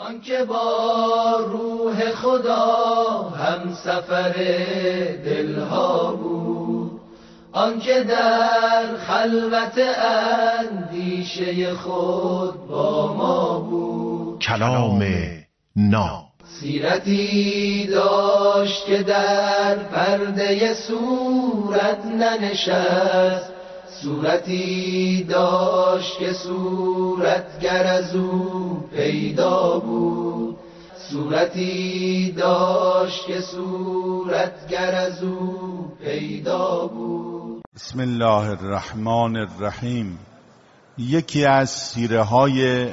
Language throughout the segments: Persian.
آنکه با روح خدا هم سفر دلها بود، آنکه در خلوت اندیشه خود با ما بود. کلام ناب سیرتی داشت که در پرده صورت ننشست، صورتی داشت که صورتگر از او پیدا بود، صورتی داشت که صورتگر از او پیدا بود. بسم الله الرحمن الرحیم. یکی از سیره های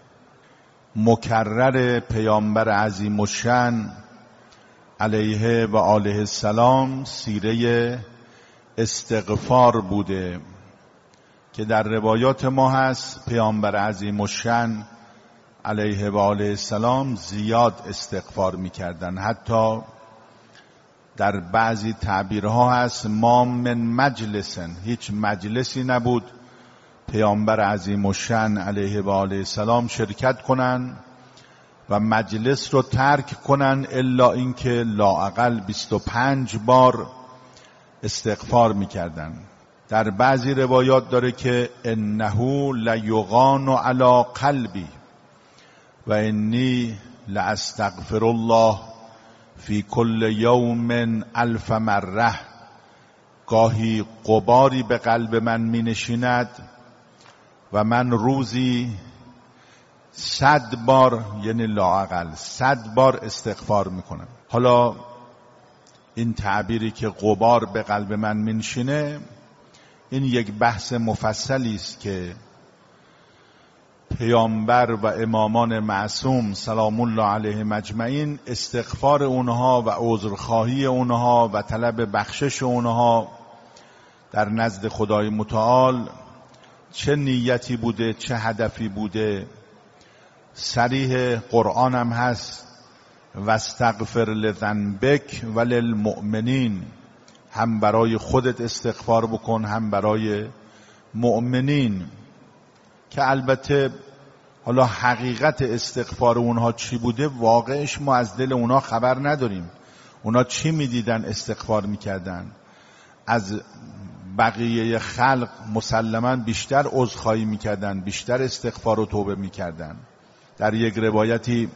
مکرر پیامبر عظیم الشأن علیه و آله السلام سیره استغفار بوده که در روایات ما هست پیامبر عظیم الشأن علیه و آله السلام زیاد استغفار میکردن. حتی در بعضی تعبیرها هست ما من مجلسن، هیچ مجلسی نبود پیامبر عظیم الشأن علیه و آله السلام شرکت کنن و مجلس رو ترک کنن الا اینکه لااقل 25 بار استغفار میکردن. در بعضی روایات داره که انه لیغان علی قلبی و انی لاستغفر الله فی کل یوم 1000 مره. گاهی غباری به قلب من می نشیند و من روزی 100 بار، یعنی لااقل 100 بار استغفار میکنم. حالا این تعبیری که غبار به قلب من منشینه، این یک بحث مفصلی است که پیامبر و امامان معصوم سلام الله علیهم اجمعین استغفار اونها و عذرخواهی اونها و طلب بخشش اونها در نزد خدای متعال چه نیتی بوده، چه هدفی بوده. صریح قرآن هم هست واستغفر لذنبک وللمؤمنین، هم برای خودت استغفار بکن هم برای مؤمنین. که البته حالا حقیقت استغفار اونها چی بوده واقعش ما از دل اونها خبر نداریم. اونها چی میدیدن استغفار میکردن؟ از بقیه خلق مسلماً بیشتر عذرخواهی میکردن، بیشتر استغفار و توبه میکردن. در یک روایتی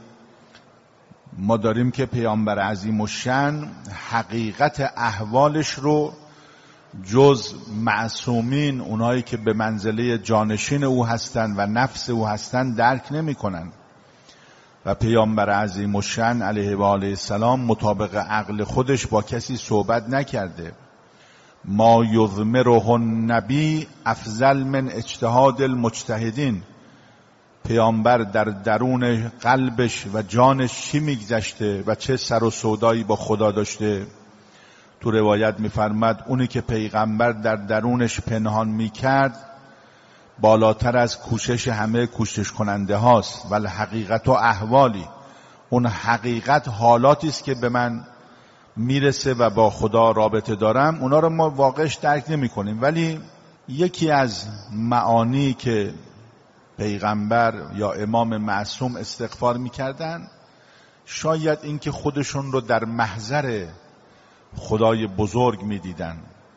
ما داریم که پیامبر عظیم الشأن حقیقت احوالش رو جز معصومین، اونایی که به منزله جانشین او هستند و نفس او هستند، درک نمی کنن. و پیامبر عظیم الشأن علیه و آله السلام مطابق عقل خودش با کسی صحبت نکرده. ما یضمره النبی افضل من اجتهاد المجتهدین. پیامبر در درون قلبش و جانش چی میگذشته و چه سر و سودایی با خدا داشته. تو روایت میفرماد اونی که پیغمبر در درونش پنهان میکرد بالاتر از کوشش همه کوشش کننده هاست. ولی حقیقت و احوالی، اون حقیقت حالاتی است که به من میرسه و با خدا رابطه دارم، اونا رو ما واقعش درک نمی کنیم. ولی یکی از معانی که پیغمبر یا امام معصوم استغفار میکردن شاید این که خودشون رو در محضر خدای بزرگ میدیدن.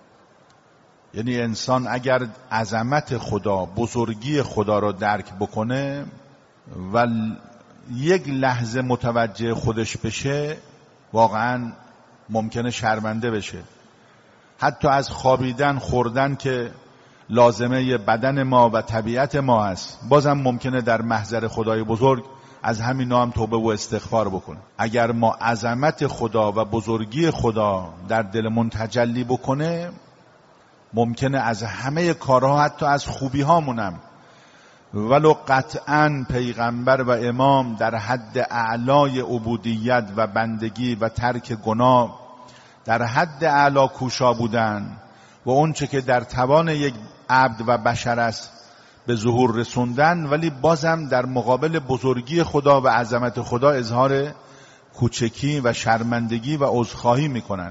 یعنی انسان اگر عظمت خدا، بزرگی خدا رو درک بکنه و یک لحظه متوجه خودش بشه، واقعا ممکنه شرمنده بشه. حتی از خوابیدن، خوردن که لازمه بدن ما و طبیعت ما هست، بازم ممکنه در محضر خدای بزرگ از همین هم توبه و استغفار بکنه. اگر ما عظمت خدا و بزرگی خدا در دلمون تجلی بکنه، ممکنه از همه کارها، حتی از خوبی هامونم، ولو قطعاً پیغمبر و امام در حد اعلای عبودیت و بندگی و ترک گناه در حد اعلا کوشا بودن و اون چه که در توان یک عبد و بشر است به ظهور رسوندن، ولی بازم در مقابل بزرگی خدا و عظمت خدا اظهار کوچکی و شرمندگی و عذرخواهی میکنن.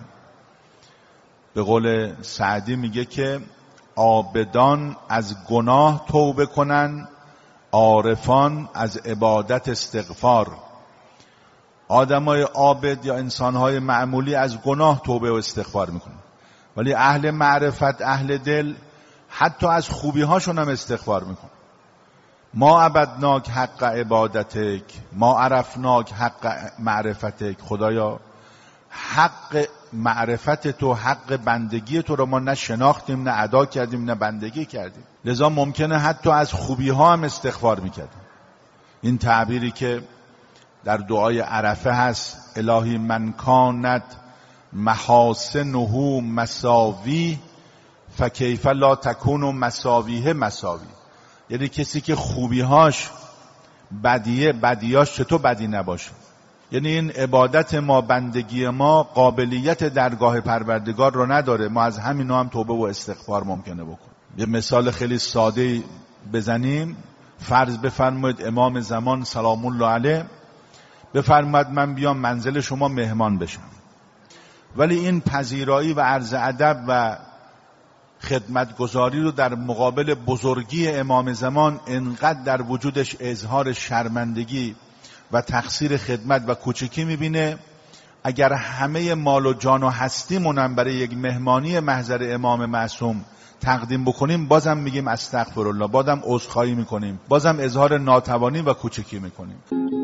به قول سعدی میگه که عابدان از گناه توبه کنن، عارفان از عبادت استغفار، آدمای عابد یا انسانهای معمولی از گناه توبه و استغفار میکنن، ولی اهل معرفت، اهل دل، حتی از خوبی‌هاشون هم استغفار میکنن. ما عبدناک حق عبادتک، ما عرفناک حق معرفتک. خدایا حق معرفت تو، حق بندگی تو رو ما نه شناختیم، نه ادا کردیم، نه بندگی کردیم. لذا ممکنه حتی از خوبی ها هم استغفار میکردیم. این تعبیری که در دعای عرفه هست، الهی من کانت محاسنه مساوی فکیف لا تکون مساویه مساوی. یعنی کسی که خوبیهاش بدیه، بدیاش چطور بدی نباشه. یعنی این عبادت ما، بندگی ما قابلیت درگاه پروردگار رو نداره. ما از همینا هم توبه و استغفار ممکنه بکنیم. یه مثال خیلی ساده بزنیم. فرض بفرمایید امام زمان سلام الله علیه بفرماید من بیام منزل شما مهمان بشم، ولی این پذیرایی و عرض ادب و خدمتگزاری رو در مقابل بزرگی امام زمان انقدر در وجودش اظهار شرمندگی و تقصیر خدمت و کوچکی میبینه، اگر همه مال و جان و هستیمونم برای یک مهمانی محضر امام معصوم تقدیم بکنیم، بازم میگیم استغفرالله، بازم عذرخواهی میکنیم، بازم اظهار ناتوانی و کوچکی میکنیم.